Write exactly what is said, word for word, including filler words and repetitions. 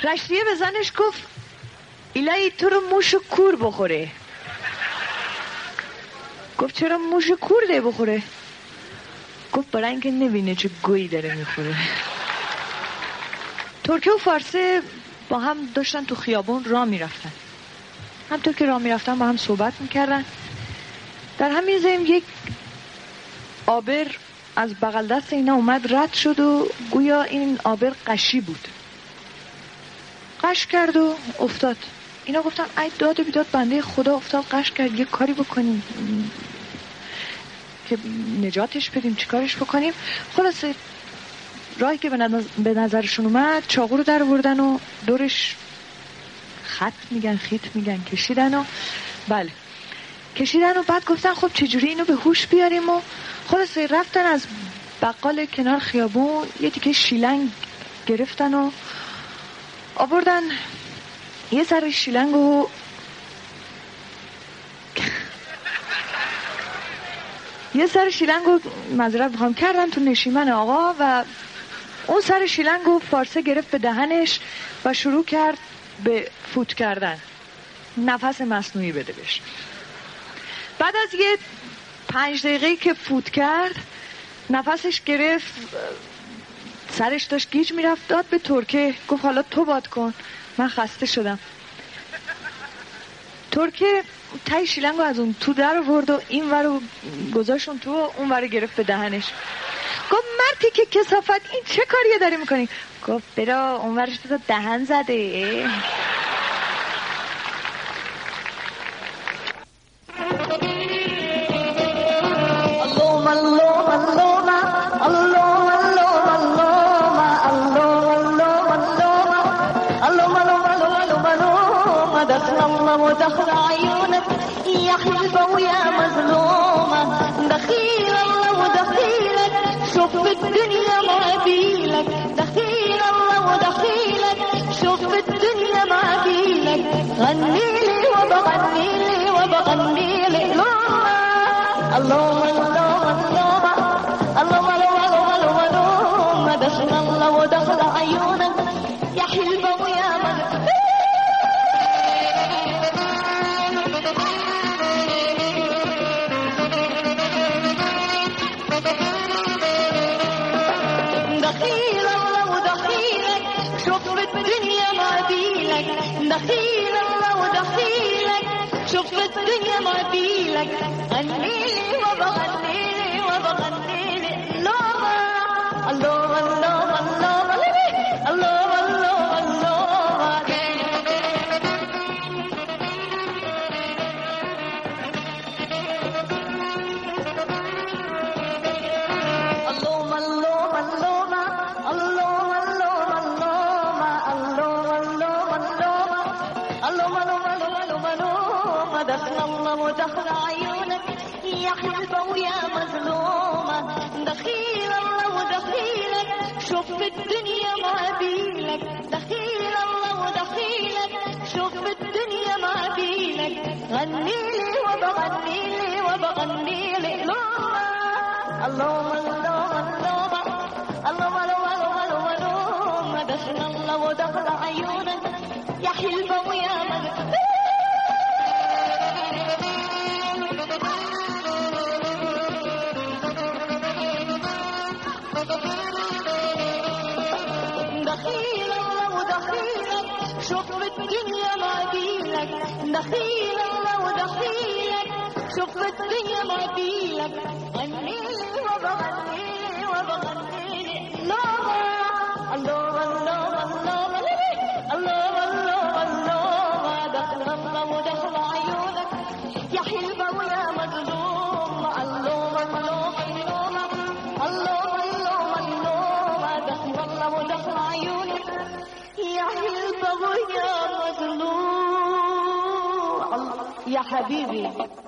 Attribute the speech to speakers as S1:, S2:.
S1: رشتیه به زنش گفت ایلایی تو رو موش کور بخوره. گفت چرا موش کور ده بخوره؟ گفت برای اینکه نبینه چه گویی داره میخوره. ترکیه و فارسه با هم داشتن تو خیابون راه میرفتن. همطور که راه میرفتن با هم صحبت میکردن. در همین زمان یک آبر از بغل دست اینا اومد رد شد و گویا این آبر قشی بود. قش کرد و افتاد. اینا گفتن ای داد و بیداد بنده خدا افتاد قش کرد، یه کاری بکنیم که نجاتش بدیم، چی کارش بکنیم. خلاصه راهی که به نظرشون اومد چاقو رو در آوردن و دورش خط میگن خیط میگن کشیدن و بله کشیدن و بعد گفتن خب چجوری اینو به هوش بیاریم و خلاصه رفتن از بقال کنار خیابون یه تیکه شیلنگ گرفتن و آوردن یه سر شیلنگ و یه سر شیلنگ رو معذرت میخوام کردن تو نشیمن آقا و اون سر شیلنگ رو فارسه گرفت به دهنش و شروع کرد به فوت کردن، نفس مصنوعی بده بهش. بعد از یه پنج دقیقه که فوت کرد نفسش گرفت، سرش داشت گیج میرفت، داد به ترکه گفت حالا تو باد کن من خسته شدم. ترکه تای شیلنگ رو از اون تو در آورد و این ور رو گذاشون تو و اون ور رو گرفت به دهنش. گفت مرتی که کثافت این چه کاریه داری میکنی؟ گفت برا اون ورش تو دهن زده.
S2: ودخل عيونك يا حلبة ويا مظلومة، دخيل الله ودخيلك شوف الدنيا ما بيلك، دخيل الله ودخيلك شوف الدنيا ما بيلك، غنيلي وبغنيلي وبغنيلي لوما اللوما اللوما اللوما اللوما اللوما اللوما اللوما دخل الله ودخل عيونك يا حلبة ويا مظلومة. دخيل الله ودخيلك شوف الدنيا ما بيلك، دخيل الله ودخيلك شوف الدنيا ما بيلك، غنيلي وبغنيلي وبغنيلي لوما اللوما اللوما اللوما اللوما اللوما اللوما. اللوما اللوما اللوما اللوما اللوما اللوما اللوما اللوما اللوما اللوما اللوما اللوما دخل الله ودخل عيونك يا حلبة ويا مظلومة، دخيل الله ودخيلك شوف الدنيا ما بيلك، دخيل الله ودخيلك شوف الدنيا ما بيلك، غنيلي وبغنيلي وبغنيلي لوما اللوما اللوما اللوما اللوما اللوما اللوما اللوما دخل الله ودخل عيونك يا حلبة ويا مظلومة. دخيل الله ودخيلك شوف الدنيا ما بيلك، دخيل الله ودخيلك شوف الدنيا ما بيلك، غنيلي وبغنيلي وبغنيلي لوما اللوما اللوما اللوما اللوما اللوما اللوما دخل الله ودخل عيونك يا حلبة ويا مظلومة، اللوما اللوما اللوما اللوما اللوما اللوما دخل الله ودخل عيونك يا حلبة ويا مظلومة. يا حبيبي